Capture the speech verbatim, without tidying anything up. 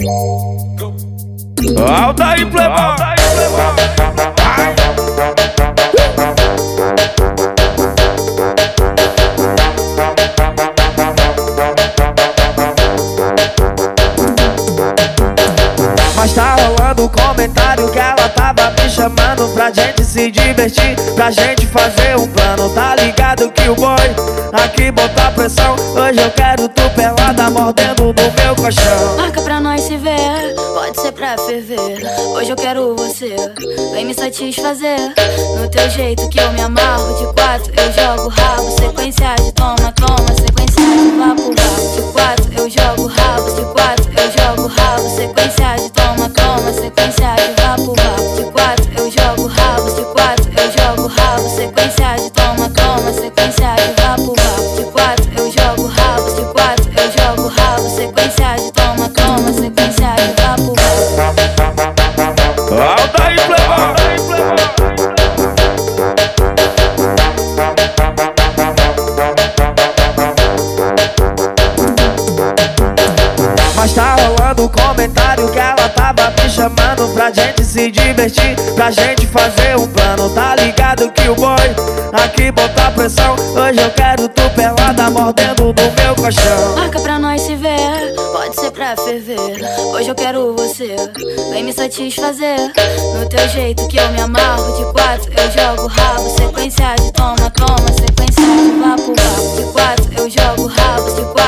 Alta e Playboy. Mas tá rolando um comentário que ela tava me chamando pra gente se divertir, pra gente fazer um plano. Tá ligado que o boy aqui bota pressão. Hoje eu quero tu pelada mordendo no meu colchão. Marca pra nós se ver, pode ser pra ferver. Hoje eu quero você, vem me satisfazer. No teu jeito que eu me amarro. De quatro eu jogo rabo, sequência de toma, toma, sequência de vapo, vapo. De quatro eu jogo rabo, de quatro eu jogo rabo, sequência de toma, toma, sequência de vapo, vapo. De quatro eu jogo rabo, de quatro eu jogo rabo, sequência de toma, toma, sequência de vapo, vapo. De quatro eu jogo rabo, de quatro eu jogo rabo, sequência de toma, toma, sequência de vapo, vapo. Alta e Playboy. Mas tá rolando um comentário que ela tava me chamando pra gente se divertir, pra gente fazer um plano. Tá ligado que o boy aqui bota pressão. Hoje eu quero tu pelada mordendo no meu colchão. Marca pra nós se ver, pode ser pra ferver. Hoje eu quero você, vem me satisfazer. No teu jeito que eu me amarro. De quatro eu jogo rabo, sequência de toma, toma, sequência de vapo, vapo. De quatro eu jogo rabo, de quatro